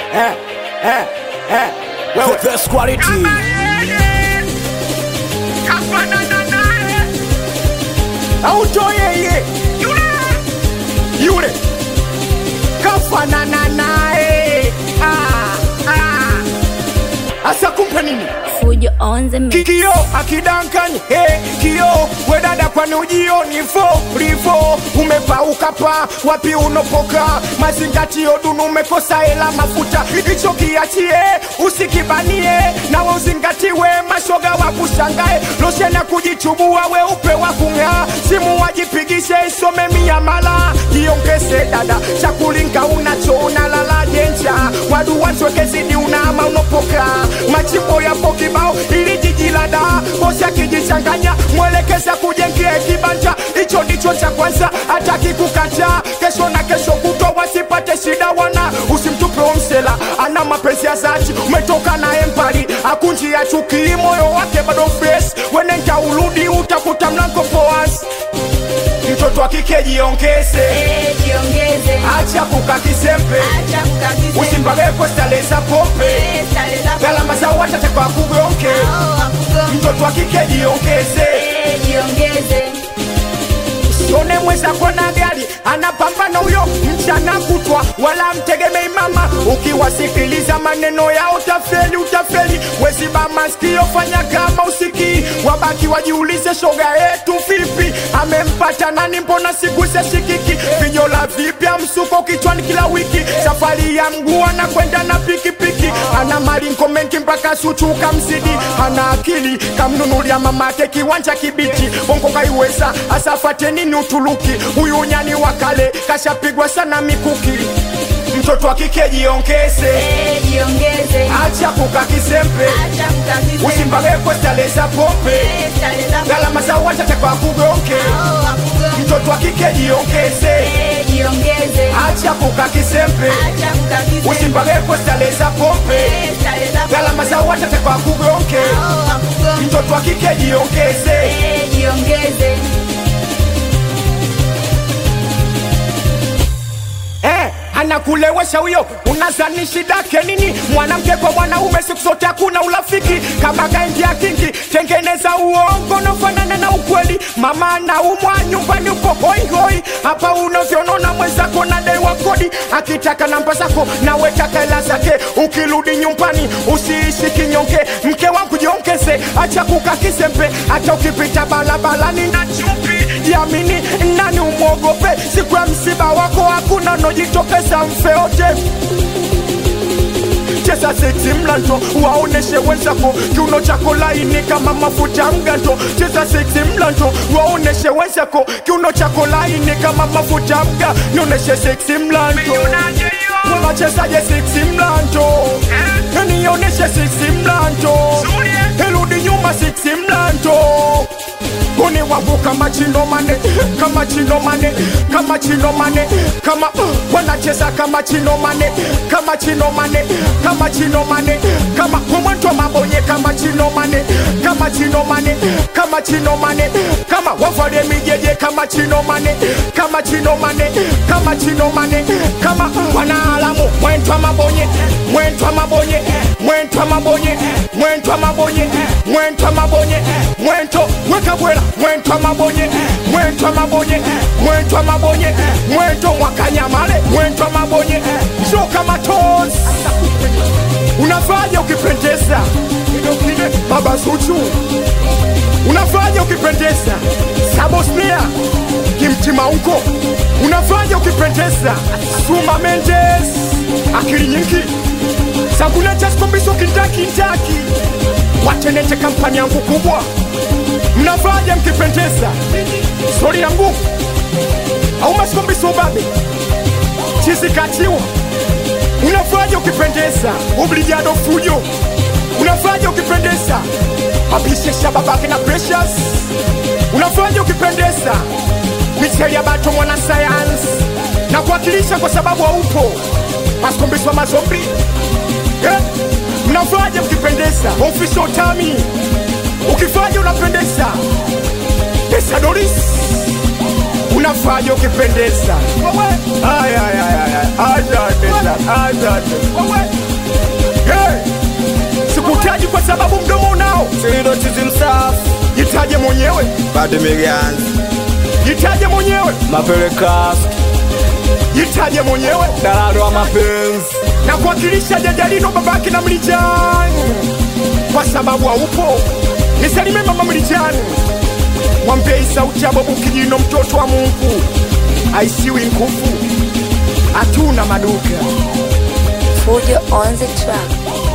Well, the best quality. Autoye yule kafanana naye asa kumpa nini Fujo on the mix. Kio akidankani kio wedada kwani ujio ni rifo umepauka pa wapi unopoka mazingatio dunu umekosa hela mafuta hicho kiachie usikibanie na uzingatiwe mashoga wa kushangae loshena kujichubua weupe wa kung'aa simu wajipigishe isome miamala jiongeze dada chakulinga unacho unalala denja wadu wanchweke zidi unama unopoka machimbo ya pokibao ili jijilada bosi akijichanganya mwelekeza kujengea kibanja hicho ndicho cha kwanza hataki kukacha kesho na kesho kutwa wasipate shida wana usimtupe msela ana mapenzi ya zati umetoka na empari akunji ya chuki moyo wake bado fresh wenenja urudi utakuta mlango poas mtoto wa kike jiongeze acha kukakisempe usimbageko stale za pope galama za watate kwa kugonke mtoto wa kike jiongeze Sone mweza kona gari anapambana huyo mchana kutwa wala mtegemei mama ukiwasikiliza maneno ya utafeli weziba masikio fanya kama usiki wabaki wajiulize shoga yetu vipi amempata nani mbona siku shikiki vinyola vipya msuko kichwani kila wiki safari ya mguu anakwenda na pikipiki ana marinko mengi mpaka suchuka mzidi ana akili kamnunulia mamake kiwanja kibiti bongo kaiweza asafate nini Uturuki huyu nyani wakale kashapigwa sana mikuki mtoto wa kike jiongeze acha kukakisempe usimbageko stale za pope galama za watate kwa kugonke mtoto wa kike jiongeze acha kukakisempe usimbageko stale za pope galama za watate kwa kugonke mtoto wa kike jiongeze anakulewesha huyo unazani shidake nini mwanamke kwa mwanaume siku zote hakuna urafiki kama kaingia kingi tengeneza uongo nafanana na ukweli mama na umwa nyumbani uko hoi hapa unavyonona mwenzako na dai wa kodi akitaka namba zako na wetaka hela zake ukirudi nyumbani usiishi kinyonge mke wangu jiongeze acha kukakisempe hata ukipita balabalani na chupi yamini nani umwogope siku ya msiba wako hakuna nojitokeza mfeote cheza sexy mlanto waoneshe wenzako kiuno chako laini kama mafuta mganto cheza sexy mlanto waoneshe wenzako kiuno chako laini kama mafuta mga nioneshe sexy mlanto unachezaje sexy mlanto nioneshe sexy mlanto eludi nyuma sexy mlanto Kuni wabu kama chino mane kama wanacheza kama chino mane kama kumwento mabonye kama chino mane kama wafade mijeje kama chino mane kama wanaalamu mwento mabonye weka bwela mwento mabonye mwento wakanyamale mwento mabonye shoka matos unafaje ukipendeza baba Zuchu unafaje ukipendeza Sabosnia kimtima huko unafaje ukipendeza Suma Mendes akili nyingi Sabuna Jaskombiso Kintaki watenete kampani yangu kubwa mnavaje mkipendeza stori yangu au maskombiso babe chizikatiwa unavaje ukipendeza obligado fujo unavaje ukipendeza abishesha babake na precious unavaje ukipendeza Michelle ya bato mwana science na kuwakilisha kwa sababu haupo maskombiso mazombi mnavaje mkipendeza official Tami ukifanya unapendeza Pesa Doris unafanya ukipendeza Aja Chilido chizi msafi. Jitaje mwenyewe. Bado Millions. Jitaje mwenyewe. Mapelekas. Jitaje mwenyewe. Dalalo wa mapenzi. Na kuwakilisha Jajalino babaki na Mlijani. Kwa sababu haupo nisalime mama Mlijani. Mwambie sauti ya Bobu Kijino mtoto wa Mungu. Aisiwi nkufu. Hatuna maduka. Fujo on the track.